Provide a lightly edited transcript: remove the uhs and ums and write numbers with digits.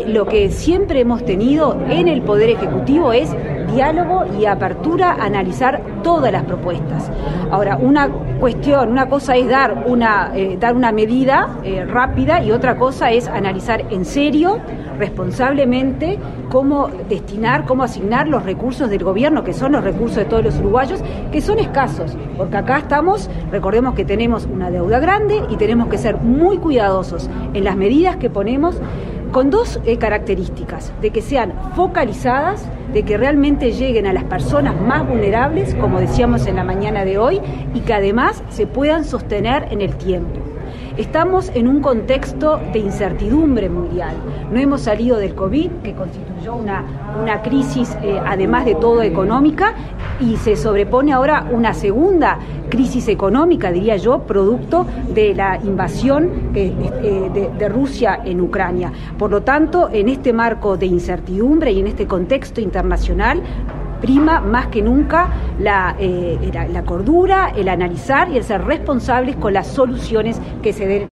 Y lo que siempre hemos tenido en el Poder Ejecutivo es diálogo y apertura a analizar todas las propuestas. Ahora, una cosa es dar una medida rápida y otra cosa es analizar en serio, responsablemente, cómo asignar los recursos del gobierno, que son los recursos de todos los uruguayos, que son escasos, porque acá recordemos que tenemos una deuda grande y tenemos que ser muy cuidadosos en las medidas que ponemos, con dos características: de que sean focalizadas, de que realmente lleguen a las personas más vulnerables, como decíamos en la mañana de hoy, y que además se puedan sostener en el tiempo. Estamos en un contexto de incertidumbre mundial. No hemos salido del COVID, que constituyó una crisis, además de todo económica, y se sobrepone ahora una segunda crisis económica, diría yo, producto de la invasión de Rusia en Ucrania. Por lo tanto, en este marco de incertidumbre y en este contexto internacional, prima más que nunca la cordura, el analizar y el ser responsables con las soluciones que se den.